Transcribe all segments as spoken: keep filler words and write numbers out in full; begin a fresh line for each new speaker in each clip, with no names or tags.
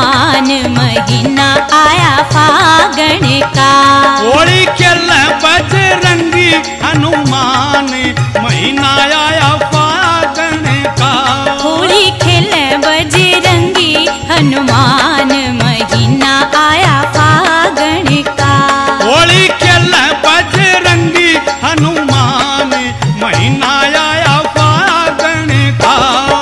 हनुमान महीना आया फागण का।
होली खेले बजरंगी हनुमान महीना आया फागण का।
होली खेले बजरंगी हनुमान महीना आया फागण का।
होली खेले बजरंगी हनुमान महीना आया फागण का।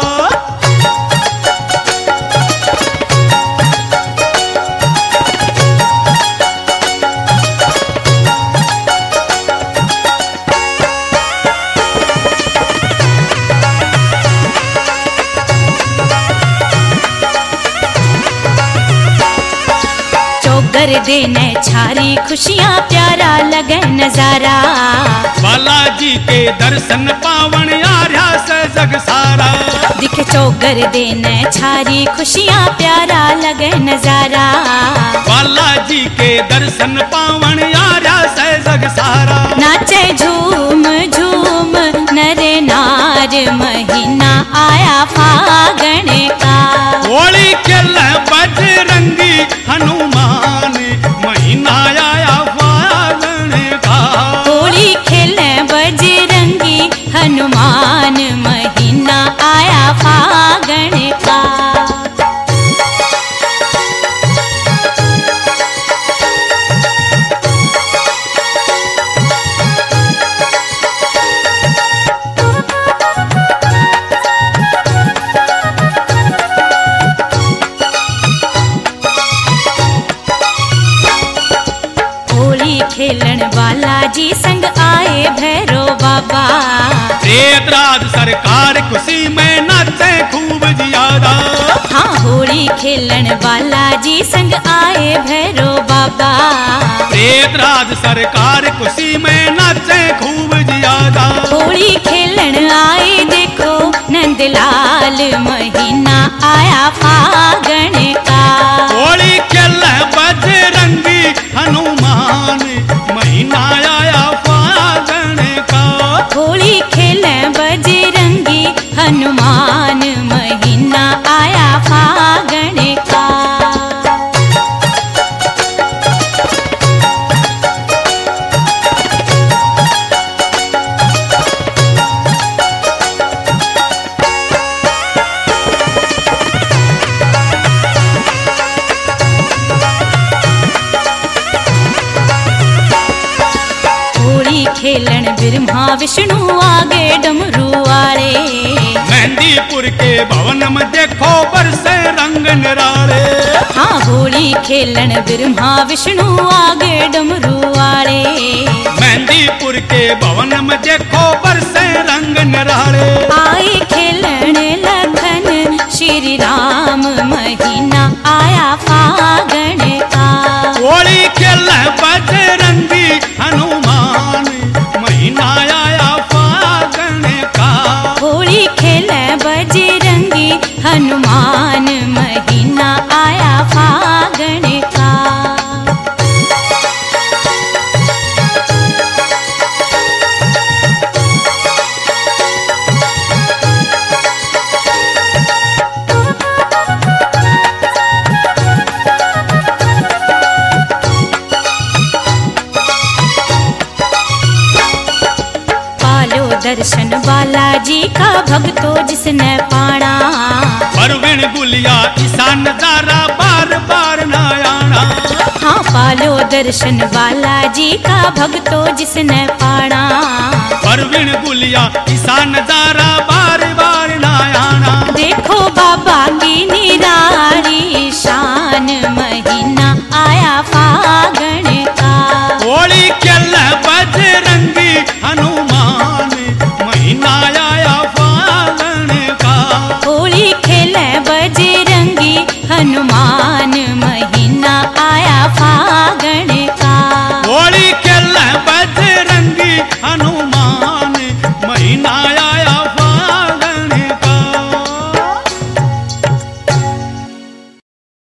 चौगर देने छारी खुशियाँ प्यारा लगे नजारा।
बालाजी के दर्शन पावन आर्या से जग सारा।
दिखे चौगर देने छारी खुशियाँ प्यारा लगे नजारा।
बालाजी के दर्शन पावन आर्या से जग सारा।
नाचे झूम झूम नर नार महीना आया फागण का।
होली खेले बजरंगी हनुमान महीना आया फागण का।
होली खेले बजरंगी हनुमान महीना आया फागण का। खेलन बालाजी संग आए भैरो बाबा।
प्रेतराज सरकार खुशी में नाचे खूब ज्यादा।
हाँ होली खेलन बालाजी संग आए भैरो बाबा।
प्रेतराज सरकार खुशी में नाचे खूब ज्यादा।
होली खेलन आए देखो नंदलाल महीना आया फागण का।
होली खेले बजरंगी हनुमान महीना आया फागण का।
होली खेले बजरंगी हनुमान महीना आया फागण का। खेलन ब्रह्मा विष्णु आगे डमरू वाले।
मेहंदीपुर के भवन में देखो बरसे रंग निराले।
हाँ होली खेलन ब्रह्मा विष्णु आगे डमरू वाले।
मेहंदीपुर के भवन में देखो बरसे रंग निराले।
आए खेलन लखन श्री राम महीना आया फागण का।
होली खेले बजरंगी हनुमान महीना आया फागण का।
होली खेले बजरंगी हनुमान महीना आया फागण का। दर्शन बालाजी का भक्तों जिसने पाना।
परवीन गुलिया ईसा नजारा बार बार न आना।
हाँ पालो दर्शन बालाजी का भक्तों जिसने पाना।
परवीन गुलिया ईसा नजारा बार बार न आना।
देखो बाबा की निराली शान